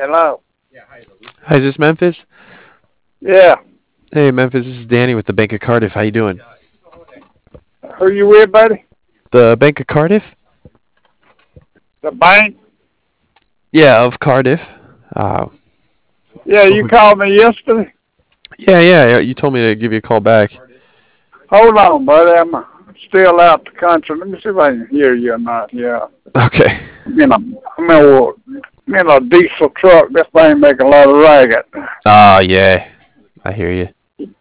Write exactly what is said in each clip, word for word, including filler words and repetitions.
Hello. Hi, is this Memphis? Yeah. Hey, Memphis, this is Danny with the Bank of Cardiff. How you doing? Who you with, buddy? The Bank of Cardiff? The bank? Yeah, of Cardiff. Uh, Yeah, spoke you with- called me yesterday. yeah, yeah, yeah. You told me to give you a call back. Hold on, buddy. I'm uh, still out the country. Let me see if I can hear you or not. Yeah. Okay. I'm in a, I'm in a, I'm in a diesel truck. This thing make a lot of racket. Ah, yeah. I hear you.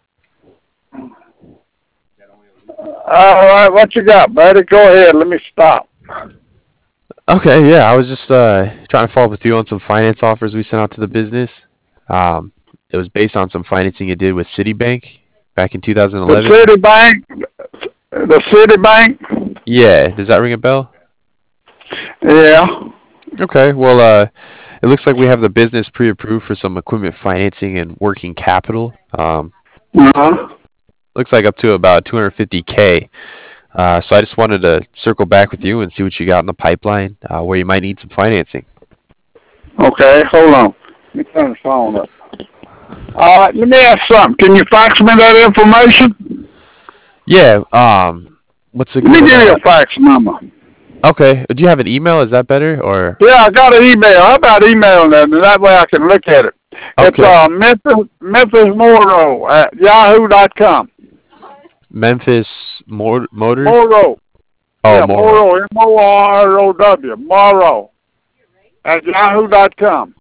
All right, what you got, buddy? Go ahead. Let me stop. Okay, yeah. I was just uh, trying to follow up with you on some finance offers we sent out to the business. Um, it was based on some financing you did with Citibank back in The two thousand eleven. city bank. The city bank. Yeah, does that ring a bell? Yeah. Okay, well, uh, it looks like we have the business pre-approved for some equipment financing and working capital. Um, Uh-huh. looks like up to about two hundred fifty k. Uh, so I just wanted to circle back with you and see what you got in the pipeline, uh, where you might need some financing. Okay, hold on. Let me turn the phone up. All right, let me ask something. Can you fax me that information? Yeah. Um, what's a Let me good? give you Uh, a fax number. okay. Do you have an email? Is that better? Or Yeah, I got an email. How about emailing that? And that way I can look at it. It's okay, uh, Memphis, Memphis Moro at yahoo dot com. Memphis Mor- Motors. Moro. Oh, Yeah, Moro. Moro. M O R O W. Moro at yahoo dot com.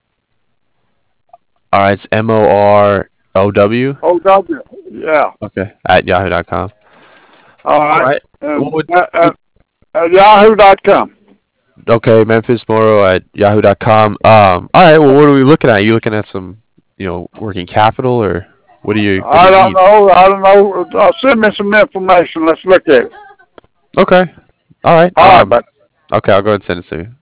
All right, it's M O R O W. O W. Yeah. Okay, at yahoo dot com. All All right. right. What And would, at, at, at yahoo dot com. okay, Memphis Moro at yahoo dot com. Um, all right. Well, what are we looking at? Are you looking at some, you know, working capital, or what do you what do I you don't need? know. I don't know. Uh, send me some information. Let's look at it. Okay. All right. All right, Um. but Okay, I'll go ahead and send it to you.